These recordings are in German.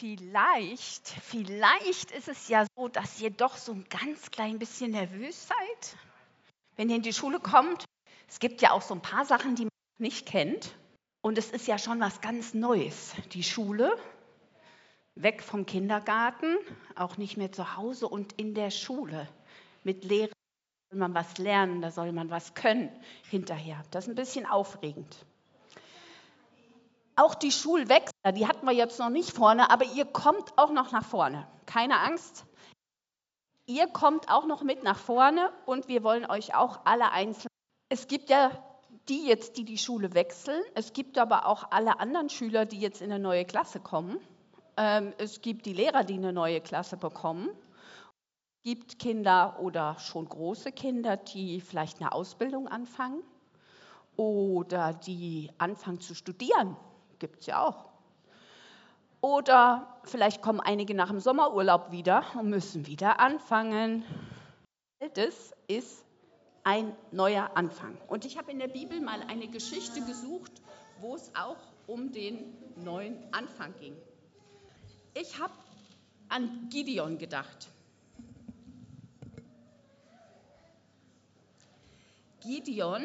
Vielleicht ist es ja so, dass ihr doch so ein ganz klein bisschen nervös seid, wenn ihr in die Schule kommt. Es gibt ja auch so ein paar Sachen, die man nicht kennt. Und es ist ja schon was ganz Neues. Die Schule, weg vom Kindergarten, auch nicht mehr zu Hause und in der Schule. Mit Lehrern soll man was lernen, da soll man was können hinterher. Das ist ein bisschen aufregend. Auch die Schulwechsler, die hatten wir jetzt noch nicht vorne, aber ihr kommt auch noch nach vorne. Keine Angst. Ihr kommt auch noch mit nach vorne und wir wollen euch auch alle einzeln. Es gibt ja die jetzt, die Schule wechseln. Es gibt aber auch alle anderen Schüler, die jetzt in eine neue Klasse kommen. Es gibt die Lehrer, die eine neue Klasse bekommen. Es gibt Kinder oder schon große Kinder, die vielleicht eine Ausbildung anfangen oder die anfangen zu studieren. Gibt es ja auch. Oder vielleicht kommen einige nach dem Sommerurlaub wieder und müssen wieder anfangen. Das ist ein neuer Anfang. Und ich habe in der Bibel mal eine Geschichte gesucht, wo es auch um den neuen Anfang ging. Ich habe an Gideon gedacht. Gideon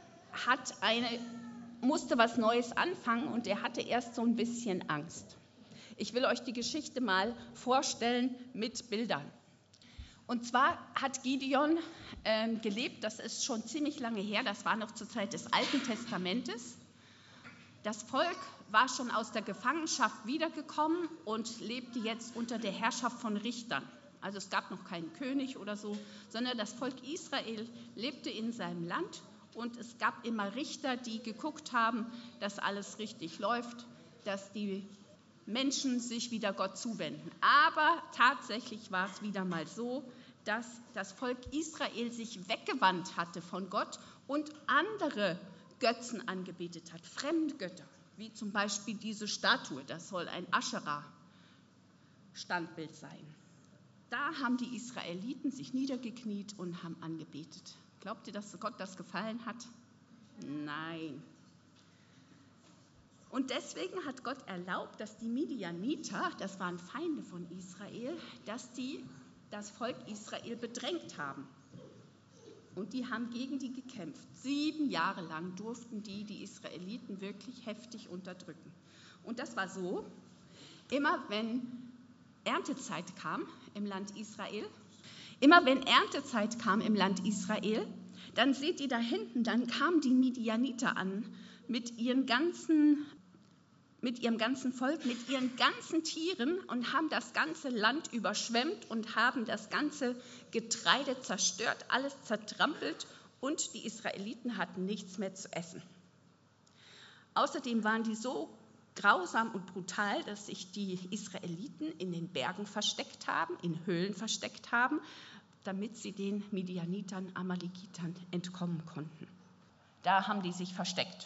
musste was Neues anfangen und er hatte erst so ein bisschen Angst. Ich will euch die Geschichte mal vorstellen mit Bildern. Und zwar hat Gideon gelebt, das ist schon ziemlich lange her, das war noch zur Zeit des Alten Testamentes. Das Volk war schon aus der Gefangenschaft wiedergekommen und lebte jetzt unter der Herrschaft von Richtern. Also es gab noch keinen König oder so, sondern das Volk Israel lebte in seinem Land und es gab immer Richter, die geguckt haben, dass alles richtig läuft, dass die Menschen sich wieder Gott zuwenden. Aber tatsächlich war es wieder mal so, dass das Volk Israel sich weggewandt hatte von Gott und andere Götzen angebetet hat, Fremdgötter, wie zum Beispiel diese Statue, das soll ein Aschera-Standbild sein. Da haben die Israeliten sich niedergekniet und haben angebetet. Glaubt ihr, dass Gott das gefallen hat? Nein. Und deswegen hat Gott erlaubt, dass die Midianiter, das waren Feinde von Israel, dass die das Volk Israel bedrängt haben. Und die haben gegen die gekämpft. 7 Jahre lang durften die Israeliten wirklich heftig unterdrücken. Und das war so, immer wenn Erntezeit kam im Land Israel, dann seht ihr da hinten, dann kamen die Midianiter an mit ihrem ganzen Volk, mit ihren ganzen Tieren und haben das ganze Land überschwemmt und haben das ganze Getreide zerstört, alles zertrampelt und die Israeliten hatten nichts mehr zu essen. Außerdem waren die so grausam und brutal, dass sich die Israeliten in den Bergen versteckt haben, in Höhlen versteckt haben, damit sie den Midianitern, Amalekitern entkommen konnten. Da haben die sich versteckt.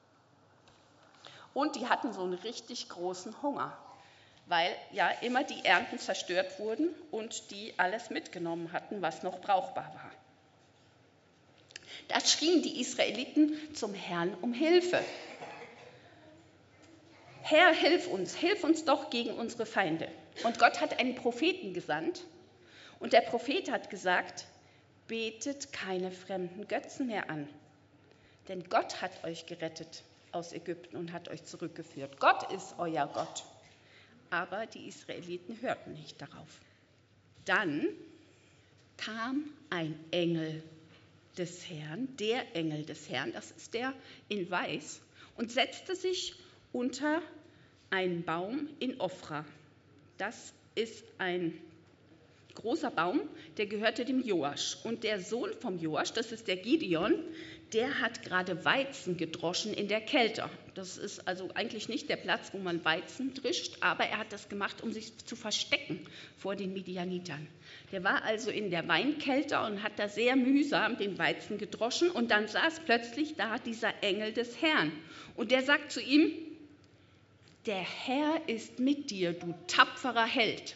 Und die hatten so einen richtig großen Hunger, weil ja immer die Ernten zerstört wurden und die alles mitgenommen hatten, was noch brauchbar war. Da schrien die Israeliten zum Herrn um Hilfe. Herr, hilf uns doch gegen unsere Feinde. Und Gott hat einen Propheten gesandt und der Prophet hat gesagt, betet keine fremden Götzen mehr an, denn Gott hat euch gerettet aus Ägypten und hat euch zurückgeführt. Gott ist euer Gott. Aber die Israeliten hörten nicht darauf. Dann kam ein Engel des Herrn, der Engel des Herrn, das ist der in Weiß, und setzte sich unter einen Baum in Ofra. Das ist ein großer Baum, der gehörte dem Joasch. Und der Sohn vom Joasch, das ist der Gideon, der hat gerade Weizen gedroschen in der Kälte. Das ist also eigentlich nicht der Platz, wo man Weizen drischt, aber er hat das gemacht, um sich zu verstecken vor den Midianitern. Der war also in der Weinkälte und hat da sehr mühsam den Weizen gedroschen und dann saß plötzlich da dieser Engel des Herrn. Und der sagt zu ihm, der Herr ist mit dir, du tapferer Held.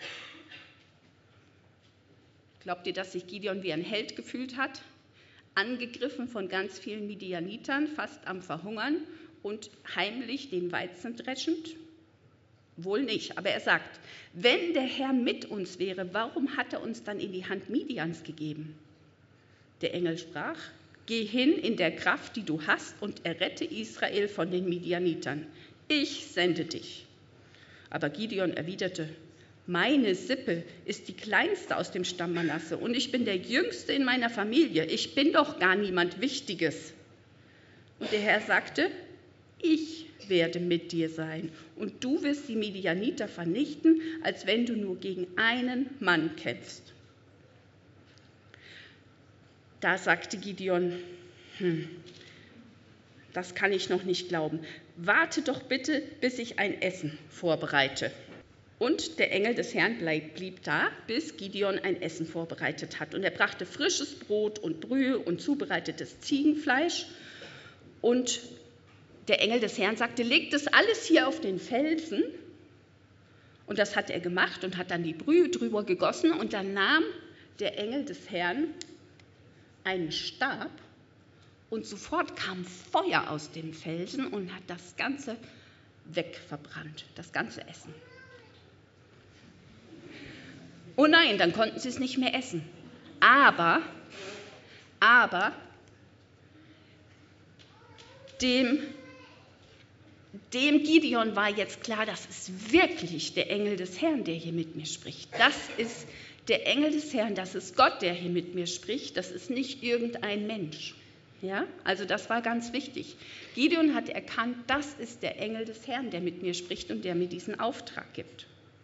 Glaubt ihr, dass sich Gideon wie ein Held gefühlt hat? Angegriffen von ganz vielen Midianitern, fast am Verhungern und heimlich den Weizen dreschend? wohl nicht. Aber er sagt, wenn der Herr mit uns wäre, warum hat er uns dann in die Hand Midians gegeben? Der Engel sprach, geh hin in der Kraft, die du hast, und errette Israel von den Midianitern. Ich sende dich. Aber Gideon erwiderte, meine Sippe ist die kleinste aus dem Stamm Manasse und ich bin der Jüngste in meiner Familie. Ich bin doch gar niemand Wichtiges. Und der Herr sagte, ich werde mit dir sein und du wirst die Midianiter vernichten, als wenn du nur gegen einen Mann kämpfst. Da sagte Gideon, das kann ich noch nicht glauben. Warte doch bitte, bis ich ein Essen vorbereite. Und der Engel des Herrn blieb da, bis Gideon ein Essen vorbereitet hat. Und er brachte frisches Brot und Brühe und zubereitetes Ziegenfleisch. Und der Engel des Herrn sagte, legt das alles hier auf den Felsen. Und das hat er gemacht und hat dann die Brühe drüber gegossen. Und dann nahm der Engel des Herrn einen Stab und sofort kam Feuer aus dem Felsen und hat das Ganze wegverbrannt, das ganze Essen. Oh nein, dann konnten sie es nicht mehr essen. Aber dem Gideon war jetzt klar, das ist wirklich der Engel des Herrn, der hier mit mir spricht. Das ist der Engel des Herrn, das ist Gott, der hier mit mir spricht. Das ist nicht irgendein Mensch. Ja? Also das war ganz wichtig. Gideon hat erkannt, das ist der Engel des Herrn, der mit mir spricht und der mir diesen Auftrag gibt.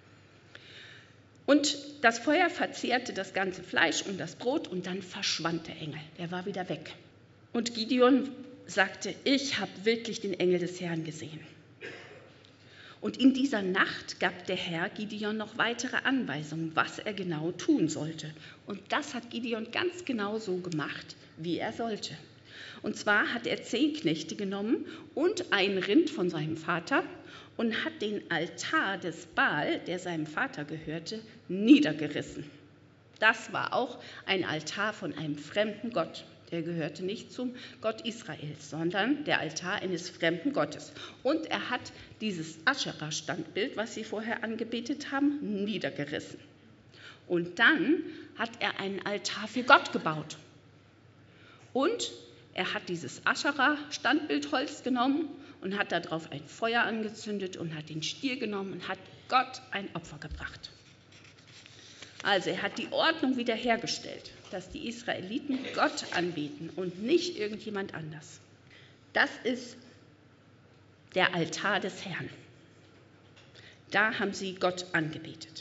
Und das Feuer verzehrte das ganze Fleisch und das Brot und dann verschwand der Engel. Der war wieder weg. Und Gideon sagte, ich habe wirklich den Engel des Herrn gesehen. Und in dieser Nacht gab der Herr Gideon noch weitere Anweisungen, was er genau tun sollte. Und das hat Gideon ganz genau so gemacht, wie er sollte. Und zwar hat er 10 Knechte genommen und ein Rind von seinem Vater und hat den Altar des Baal, der seinem Vater gehörte, niedergerissen. Das war auch ein Altar von einem fremden Gott. Der gehörte nicht zum Gott Israels, sondern der Altar eines fremden Gottes. Und er hat dieses Aschera-Standbild, was sie vorher angebetet haben, niedergerissen. Und dann hat er einen Altar für Gott gebaut. Und er hat dieses Aschera-Standbildholz genommen und hat darauf ein Feuer angezündet und hat den Stier genommen und hat Gott ein Opfer gebracht. Also er hat die Ordnung wiederhergestellt, dass die Israeliten Gott anbeten und nicht irgendjemand anders. Das ist der Altar des Herrn. Da haben sie Gott angebetet.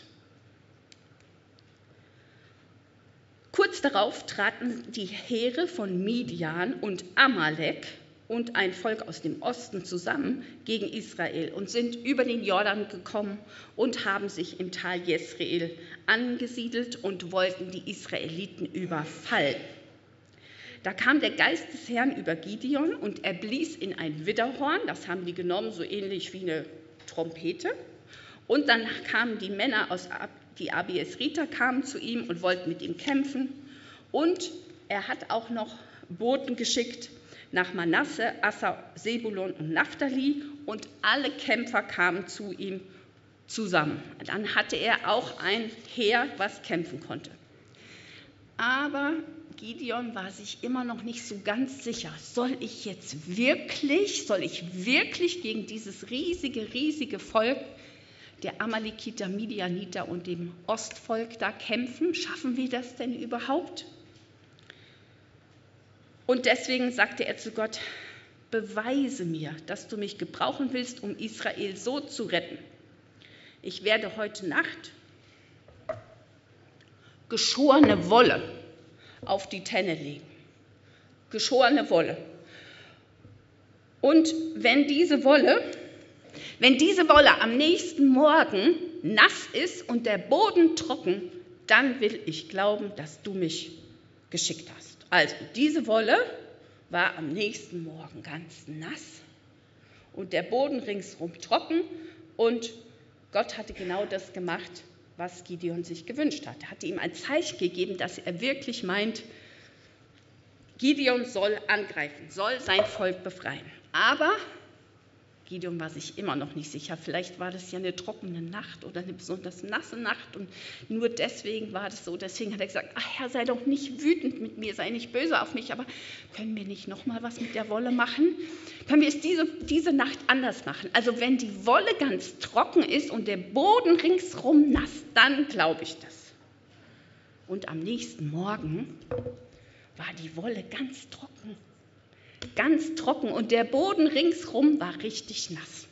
Kurz darauf traten die Heere von Midian und Amalek und ein Volk aus dem Osten zusammen gegen Israel und sind über den Jordan gekommen und haben sich im Tal Jesreel angesiedelt und wollten die Israeliten überfallen. Da kam der Geist des Herrn über Gideon und er blies in ein Widderhorn, das haben die genommen, so ähnlich wie eine Trompete. Und dann kamen die Männer die Abiesriter kamen zu ihm und wollten mit ihm kämpfen. Und er hat auch noch Boten geschickt nach Manasse, Asser, Sebulon und Naphtali. Und alle Kämpfer kamen zu ihm zusammen. Dann hatte er auch ein Heer, was kämpfen konnte. Aber Gideon war sich immer noch nicht so ganz sicher. Soll ich wirklich gegen dieses riesige Volk der Amalekiter, Midianiter und dem Ostvolk da kämpfen? Schaffen wir das denn überhaupt? Und deswegen sagte er zu Gott, beweise mir, dass du mich gebrauchen willst, um Israel so zu retten. Ich werde heute Nacht geschorene Wolle auf die Tenne legen. Geschorene Wolle. Und wenn diese Wolle am nächsten Morgen nass ist und der Boden trocken, dann will ich glauben, dass du mich geschickt hast. Also diese Wolle war am nächsten Morgen ganz nass und der Boden ringsherum trocken und Gott hatte genau das gemacht, was Gideon sich gewünscht hat. Er hatte ihm ein Zeichen gegeben, dass er wirklich meint, Gideon soll angreifen, soll sein Volk befreien. Aber Gideon war sich immer noch nicht sicher. Vielleicht war das ja eine trockene Nacht oder eine besonders nasse Nacht und nur deswegen war das so. Deswegen hat er gesagt, ach Herr, sei doch nicht wütend mit mir, sei nicht böse auf mich, aber können wir nicht noch mal was mit der Wolle machen? Können wir es diese Nacht anders machen? Also wenn die Wolle ganz trocken ist und der Boden ringsrum nass, dann glaube ich das. Und am nächsten Morgen war die Wolle ganz trocken und der Boden ringsrum war richtig nass.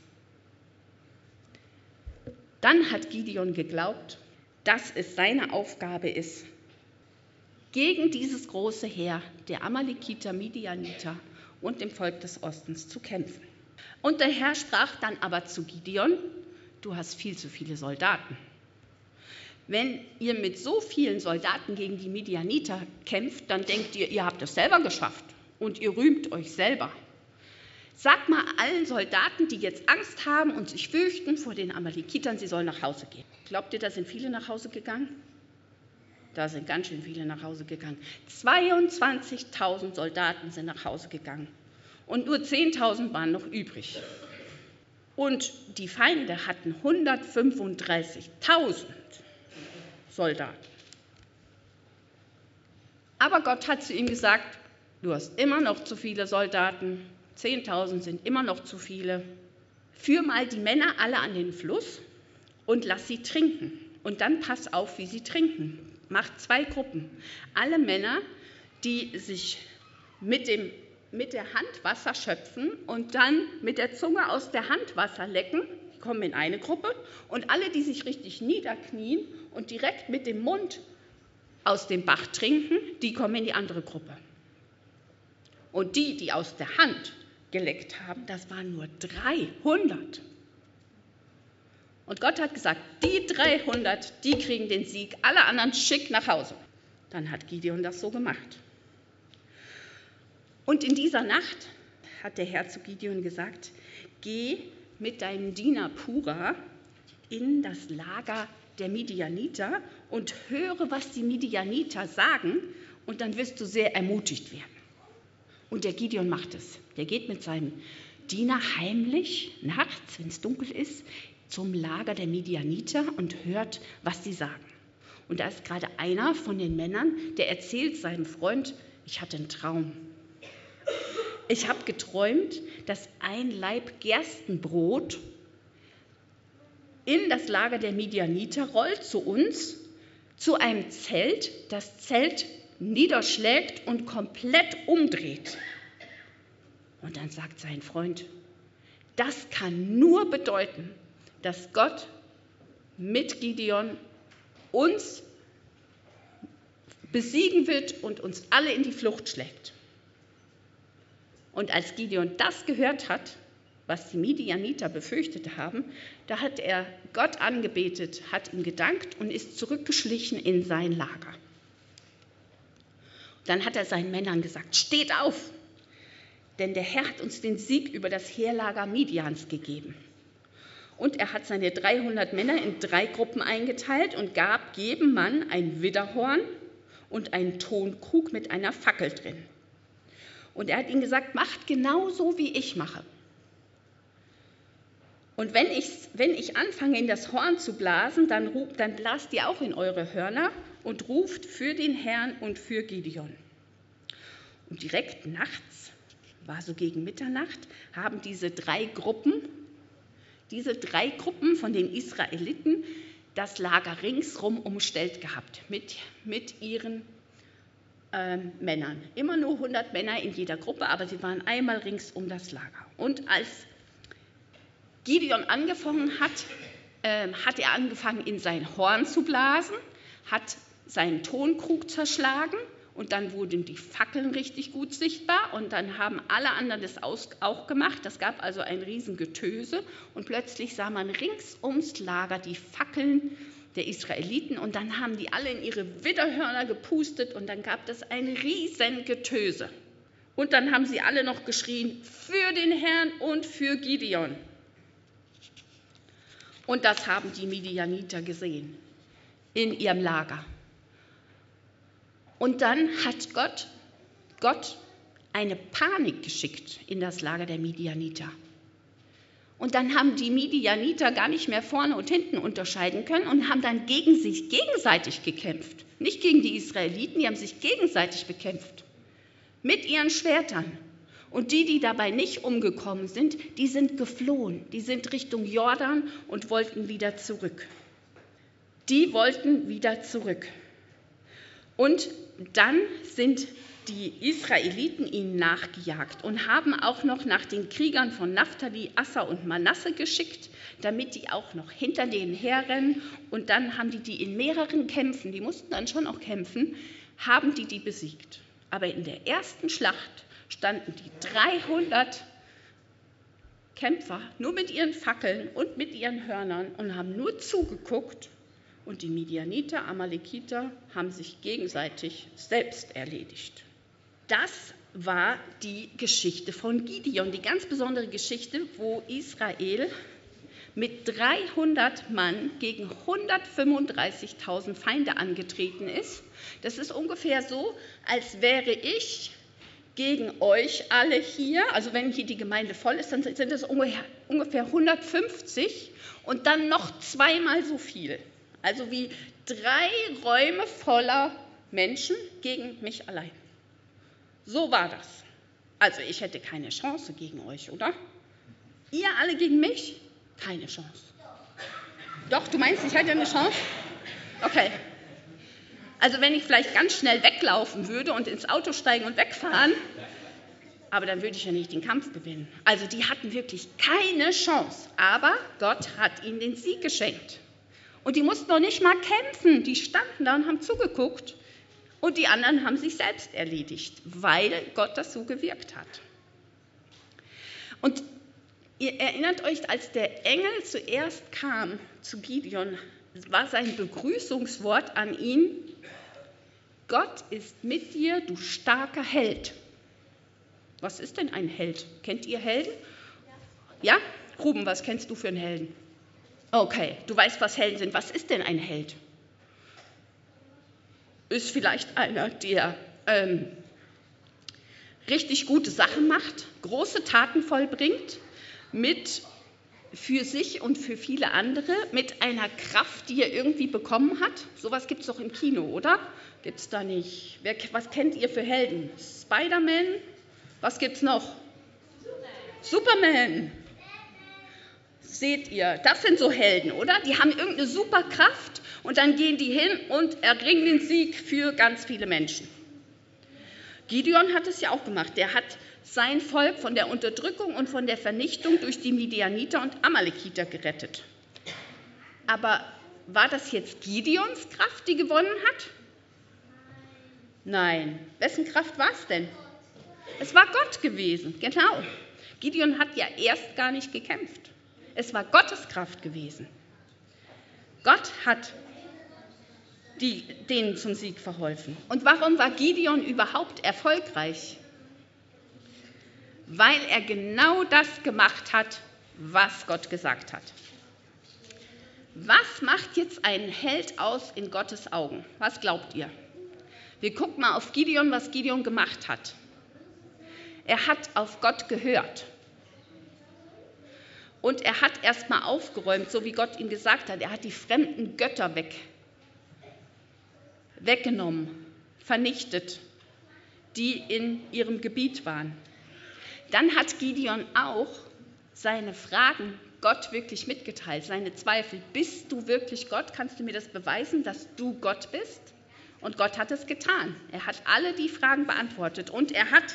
Dann hat Gideon geglaubt, dass es seine Aufgabe ist, gegen dieses große Heer der Amalekiter, Midianiter und dem Volk des Ostens zu kämpfen. Und der Herr sprach dann aber zu Gideon, du hast viel zu viele Soldaten. Wenn ihr mit so vielen Soldaten gegen die Midianiter kämpft, dann denkt ihr, ihr habt es selber geschafft und ihr rühmt euch selber. Sagt mal allen Soldaten, die jetzt Angst haben und sich fürchten vor den Amalekitern, sie sollen nach Hause gehen. Glaubt ihr, da sind viele nach Hause gegangen? Da sind ganz schön viele nach Hause gegangen. 22.000 Soldaten sind nach Hause gegangen und nur 10.000 waren noch übrig. Und die Feinde hatten 135.000 Soldaten. Aber Gott hat zu ihm gesagt, du hast immer noch zu viele Soldaten, 10.000 sind immer noch zu viele. Führ mal die Männer alle an den Fluss und lass sie trinken. Und dann pass auf, wie sie trinken. Mach 2 Gruppen. Alle Männer, die sich mit der Hand Wasser schöpfen und dann mit der Zunge aus der Hand Wasser lecken, kommen in eine Gruppe. Und alle, die sich richtig niederknien und direkt mit dem Mund aus dem Bach trinken, die kommen in die andere Gruppe. Und die, die aus der Hand geleckt haben, das waren nur 300. Und Gott hat gesagt, die 300, die kriegen den Sieg, alle anderen schick nach Hause. Dann hat Gideon das so gemacht. Und in dieser Nacht hat der Herr zu Gideon gesagt, geh mit deinem Diener Pura in das Lager der Midianiter und höre, was die Midianiter sagen, und dann wirst du sehr ermutigt werden. Und der Gideon macht es. Der geht mit seinem Diener heimlich nachts, wenn es dunkel ist, zum Lager der Midianiter und hört, was sie sagen. Und da ist gerade einer von den Männern, der erzählt seinem Freund, ich hatte einen Traum. Ich habe geträumt, dass ein Laib Gerstenbrot in das Lager der Midianiter rollt, zu uns, zu einem Zelt, das Zelt niederschlägt und komplett umdreht. Und dann sagt sein Freund, das kann nur bedeuten, dass Gott mit Gideon uns besiegen wird und uns alle in die Flucht schlägt. Und als Gideon das gehört hat, was die Midianiter befürchtet haben, da hat er Gott angebetet, hat ihm gedankt und ist zurückgeschlichen in sein Lager. Dann hat er seinen Männern gesagt, steht auf, denn der Herr hat uns den Sieg über das Heerlager Midians gegeben. Und er hat seine 300 Männer in 3 Gruppen eingeteilt und gab jedem Mann ein Widderhorn und einen Tonkrug mit einer Fackel drin. Und er hat ihnen gesagt, macht genauso, wie ich mache. Und wenn ich anfange, in das Horn zu blasen, dann blast ihr auch in eure Hörner und ruft für den Herrn und für Gideon. Und direkt nachts, war so gegen Mitternacht, haben diese 3 Gruppen von den Israeliten das Lager ringsrum umstellt gehabt mit ihren Männern. Immer nur 100 Männer in jeder Gruppe, aber sie waren einmal rings um das Lager. Und als Gideon angefangen hat, hat er angefangen, in sein Horn zu blasen, hat seinen Tonkrug zerschlagen und dann wurden die Fackeln richtig gut sichtbar und dann haben alle anderen das auch gemacht. Das gab also ein Riesengetöse und plötzlich sah man rings ums Lager die Fackeln der Israeliten und dann haben die alle in ihre Widderhörner gepustet und dann gab es ein Riesengetöse. Und dann haben sie alle noch geschrien, für den Herrn und für Gideon. Und das haben die Midianiter gesehen in ihrem Lager. Und dann hat Gott eine Panik geschickt in das Lager der Midianiter. Und dann haben die Midianiter gar nicht mehr vorne und hinten unterscheiden können und haben dann gegen sich gegenseitig gekämpft. Nicht gegen die Israeliten, die haben sich gegenseitig bekämpft. Mit ihren Schwertern. Und die dabei nicht umgekommen sind, die sind geflohen. Die sind Richtung Jordan und wollten wieder zurück. Die wollten wieder zurück. Und dann sind die Israeliten ihnen nachgejagt und haben auch noch nach den Kriegern von Naphtali, Asser und Manasse geschickt, damit die auch noch hinter denen herrennen. Und dann haben die in mehreren Kämpfen, die mussten dann schon auch kämpfen, haben die besiegt. Aber in der ersten Schlacht standen die 300 Kämpfer nur mit ihren Fackeln und mit ihren Hörnern und haben nur zugeguckt. Und die Midianiter, Amalekiter haben sich gegenseitig selbst erledigt. Das war die Geschichte von Gideon, die ganz besondere Geschichte, wo Israel mit 300 Mann gegen 135.000 Feinde angetreten ist. Das ist ungefähr so, als wäre ich gegen euch alle hier, also wenn hier die Gemeinde voll ist, dann sind es ungefähr 150 und dann noch zweimal so viel. Also wie 3 Räume voller Menschen gegen mich allein. So war das. Also ich hätte keine Chance gegen euch, oder? Ihr alle gegen mich? Keine Chance. Doch, du meinst, ich hätte eine Chance? Okay. Also wenn ich vielleicht ganz schnell weglaufen würde und ins Auto steigen und wegfahren, aber dann würde ich ja nicht den Kampf gewinnen. Also die hatten wirklich keine Chance, aber Gott hat ihnen den Sieg geschenkt. Und die mussten noch nicht mal kämpfen, die standen da und haben zugeguckt und die anderen haben sich selbst erledigt, weil Gott das so gewirkt hat. Und ihr erinnert euch, als der Engel zuerst kam zu Gideon, war sein Begrüßungswort an ihn: Gott ist mit dir, du starker Held. Was ist denn ein Held? Kennt ihr Helden? Ja? Ruben, was kennst du für einen Helden? Okay, du weißt, was Helden sind. Was ist denn ein Held? Ist vielleicht einer, der richtig gute Sachen macht, große Taten vollbringt, für sich und für viele andere, mit einer Kraft, die er irgendwie bekommen hat. Sowas gibt es doch im Kino, oder? Gibt es da nicht? Was kennt ihr für Helden? Spider-Man? Was gibt es noch? Superman. Seht ihr, das sind so Helden, oder? Die haben irgendeine Superkraft und dann gehen die hin und erringen den Sieg für ganz viele Menschen. Gideon hat es ja auch gemacht. Der hat sein Volk von der Unterdrückung und von der Vernichtung durch die Midianiter und Amalekiter gerettet. Aber war das jetzt Gideons Kraft, die gewonnen hat? Nein. Wessen Kraft war es denn? Es war Gott gewesen, genau. Gideon hat ja erst gar nicht gekämpft. Es war Gottes Kraft gewesen. Gott hat denen zum Sieg verholfen. Und warum war Gideon überhaupt erfolgreich? Weil er genau das gemacht hat, was Gott gesagt hat. Was macht jetzt einen Held aus in Gottes Augen? Was glaubt ihr? Wir gucken mal auf Gideon, was Gideon gemacht hat. Er hat auf Gott gehört. Und er hat erstmal aufgeräumt, so wie Gott ihm gesagt hat. Er hat die fremden Götter weggenommen, vernichtet, die in ihrem Gebiet waren. Dann hat Gideon auch seine Fragen Gott wirklich mitgeteilt, seine Zweifel. Bist du wirklich Gott? Kannst du mir das beweisen, dass du Gott bist? Und Gott hat es getan. Er hat alle die Fragen beantwortet. Und er hat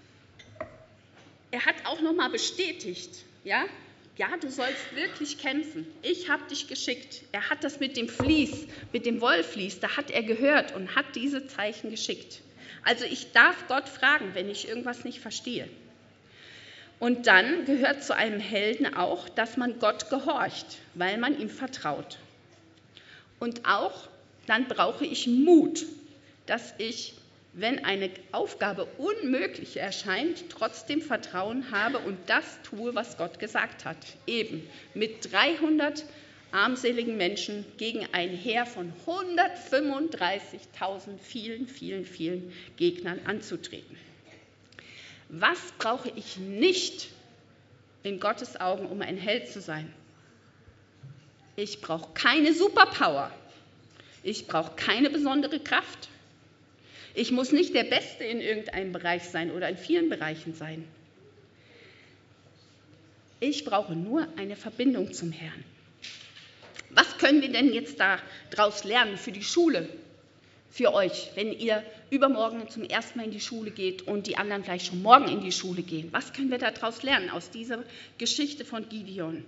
auch nochmal bestätigt, ja, du sollst wirklich kämpfen. Ich habe dich geschickt. Er hat das mit dem Vlies, mit dem Wollvlies, da hat er gehört und hat diese Zeichen geschickt. Also ich darf Gott fragen, wenn ich irgendwas nicht verstehe. Und dann gehört zu einem Helden auch, dass man Gott gehorcht, weil man ihm vertraut. Und auch dann brauche ich Mut, dass ich, wenn eine Aufgabe unmöglich erscheint, trotzdem Vertrauen habe und das tue, was Gott gesagt hat. Eben mit 300 armseligen Menschen gegen ein Heer von 135.000 vielen Gegnern anzutreten. Was brauche ich nicht, in Gottes Augen, um ein Held zu sein. Ich brauche keine Superpower. Ich brauche keine besondere Kraft. Ich muss nicht der Beste in irgendeinem Bereich sein oder in vielen Bereichen sein. Ich brauche nur eine Verbindung zum Herrn. Was können wir denn jetzt daraus lernen für die Schule, für euch, wenn ihr übermorgen zum ersten Mal in die Schule geht und die anderen vielleicht schon morgen in die Schule gehen? Was können wir daraus lernen aus dieser Geschichte von Gideon?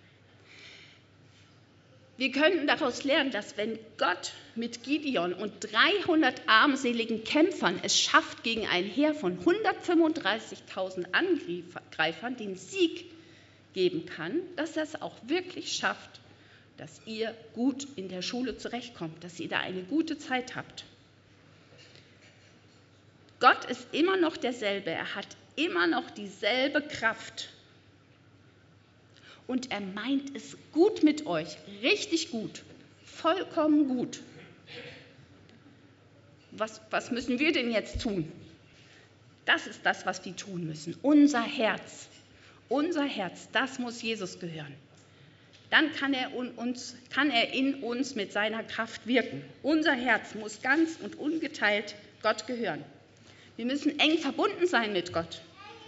Wir können daraus lernen, dass wenn Gott mit Gideon und 300 armseligen Kämpfern es schafft, gegen ein Heer von 135.000 Angreifern den Sieg geben kann, dass er es auch wirklich schafft, dass ihr gut in der Schule zurechtkommt, dass ihr da eine gute Zeit habt. Gott ist immer noch derselbe, er hat immer noch dieselbe Kraft. Und er meint es gut mit euch, richtig gut, vollkommen gut. Was müssen wir denn jetzt tun? Das ist das, was wir tun müssen. Unser Herz, das muss Jesus gehören. Dann kann er in uns mit seiner Kraft wirken. Unser Herz muss ganz und ungeteilt Gott gehören. Wir müssen eng verbunden sein mit Gott.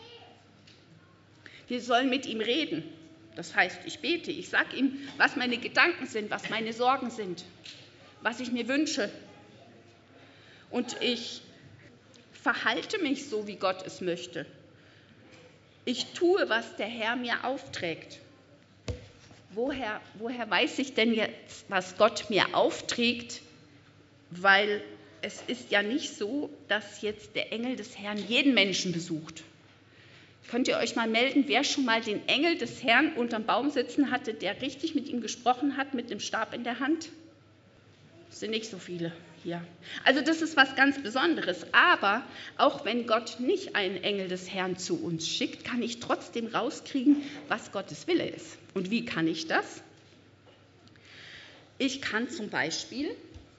Wir sollen mit ihm reden. Das heißt, ich bete, ich sage ihm, was meine Gedanken sind, was meine Sorgen sind, was ich mir wünsche. Und ich verhalte mich so, wie Gott es möchte. Ich tue, was der Herr mir aufträgt. Woher weiß ich denn jetzt, was Gott mir aufträgt? Weil es ist ja nicht so, dass jetzt der Engel des Herrn jeden Menschen besucht. Könnt ihr euch mal melden, wer schon mal den Engel des Herrn unterm Baum sitzen hatte, der richtig mit ihm gesprochen hat, mit dem Stab in der Hand? Das sind nicht so viele hier. Also das ist was ganz Besonderes. Aber auch wenn Gott nicht einen Engel des Herrn zu uns schickt, kann ich trotzdem rauskriegen, was Gottes Wille ist. Und wie kann ich das? Ich kann zum Beispiel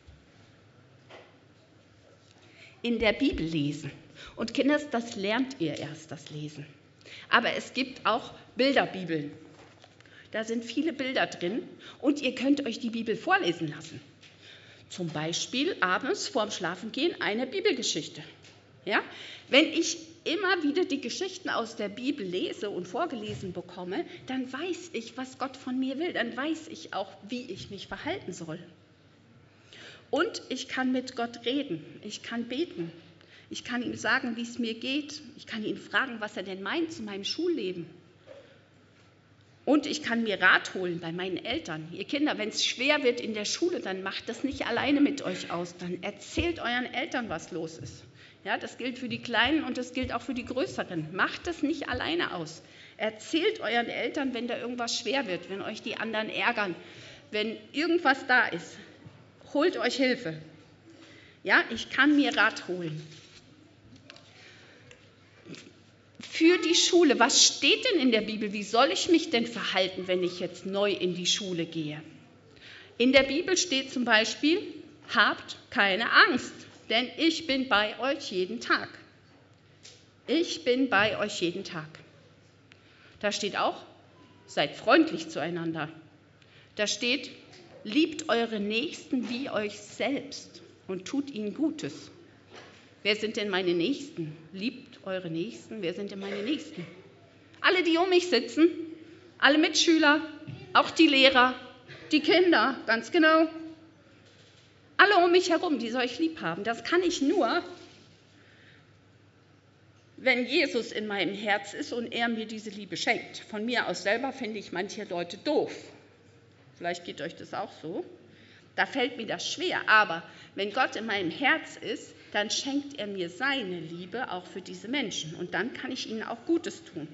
in der Bibel lesen. Und Kinder, das lernt ihr erst, das Lesen. Aber es gibt auch Bilderbibeln. Da sind viele Bilder drin und ihr könnt euch die Bibel vorlesen lassen. Zum Beispiel abends vorm Schlafengehen eine Bibelgeschichte. Ja? Wenn ich immer wieder die Geschichten aus der Bibel lese und vorgelesen bekomme, dann weiß ich, was Gott von mir will. Dann weiß ich auch, wie ich mich verhalten soll. Und ich kann mit Gott reden. Ich kann beten. Ich kann ihm sagen, wie es mir geht. Ich kann ihn fragen, was er denn meint zu meinem Schulleben. Und ich kann mir Rat holen bei meinen Eltern. Ihr Kinder, wenn es schwer wird in der Schule, dann macht das nicht alleine mit euch aus. Dann erzählt euren Eltern, was los ist. Ja, das gilt für die Kleinen und das gilt auch für die Größeren. Macht das nicht alleine aus. Erzählt euren Eltern, wenn da irgendwas schwer wird, wenn euch die anderen ärgern, wenn irgendwas da ist. Holt euch Hilfe. Ja, ich kann mir Rat holen. Für die Schule, was steht denn in der Bibel? Wie soll ich mich denn verhalten, wenn ich jetzt neu in die Schule gehe? In der Bibel steht zum Beispiel, habt keine Angst, denn ich bin bei euch jeden Tag. Ich bin bei euch jeden Tag. Da steht auch, seid freundlich zueinander. Da steht, liebt eure Nächsten wie euch selbst und tut ihnen Gutes. Wer sind denn meine Nächsten? Liebt eure Nächsten. Wer sind denn meine Nächsten? Alle, die um mich sitzen, alle Mitschüler, auch die Lehrer, die Kinder, ganz genau. Alle um mich herum, die soll ich lieb haben. Das kann ich nur, wenn Jesus in meinem Herz ist und er mir diese Liebe schenkt. Von mir aus selber finde ich manche Leute doof. Vielleicht geht euch das auch so. Da fällt mir das schwer. Aber wenn Gott in meinem Herz ist, dann schenkt er mir seine Liebe auch für diese Menschen. Und dann kann ich ihnen auch Gutes tun.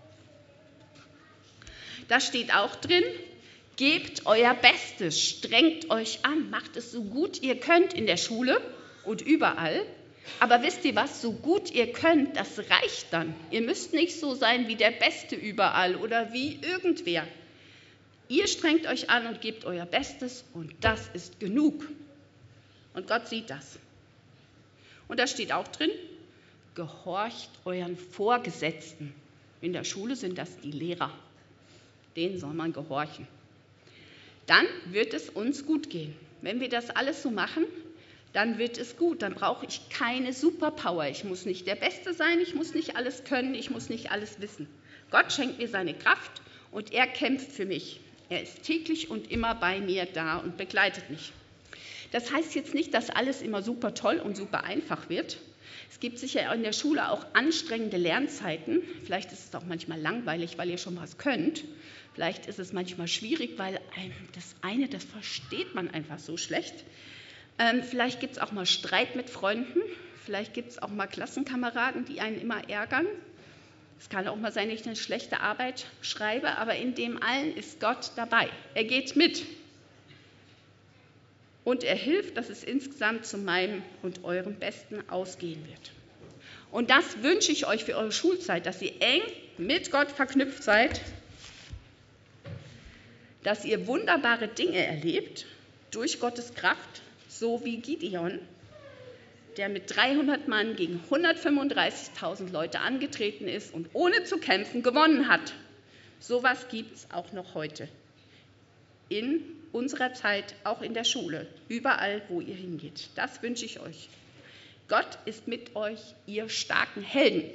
Da steht auch drin, gebt euer Bestes, strengt euch an, macht es so gut ihr könnt in der Schule und überall. Aber wisst ihr was, so gut ihr könnt, das reicht dann. Ihr müsst nicht so sein wie der Beste überall oder wie irgendwer. Ihr strengt euch an und gebt euer Bestes und das ist genug. Und Gott sieht das. Und da steht auch drin, gehorcht euren Vorgesetzten. In der Schule sind das die Lehrer. Denen soll man gehorchen. Dann wird es uns gut gehen. Wenn wir das alles so machen, dann wird es gut. Dann brauche ich keine Superpower. Ich muss nicht der Beste sein, ich muss nicht alles können, ich muss nicht alles wissen. Gott schenkt mir seine Kraft und er kämpft für mich. Er ist täglich und immer bei mir da und begleitet mich. Das heißt jetzt nicht, dass alles immer super toll und super einfach wird. Es gibt sicher in der Schule auch anstrengende Lernzeiten. Vielleicht ist es auch manchmal langweilig, weil ihr schon was könnt. Vielleicht ist es manchmal schwierig, weil das versteht man einfach so schlecht. Vielleicht gibt es auch mal Streit mit Freunden. Vielleicht gibt es auch mal Klassenkameraden, die einen immer ärgern. Es kann auch mal sein, dass ich eine schlechte Arbeit schreibe, aber in dem allen ist Gott dabei. Er geht mit. Und er hilft, dass es insgesamt zu meinem und eurem Besten ausgehen wird. Und das wünsche ich euch für eure Schulzeit, dass ihr eng mit Gott verknüpft seid, dass ihr wunderbare Dinge erlebt durch Gottes Kraft, so wie Gideon, der mit 300 Mann gegen 135.000 Leute angetreten ist und ohne zu kämpfen gewonnen hat. Sowas gibt es auch noch heute. In unserer Zeit, auch in der Schule, überall, wo ihr hingeht. Das wünsche ich euch. Gott ist mit euch, ihr starken Helden.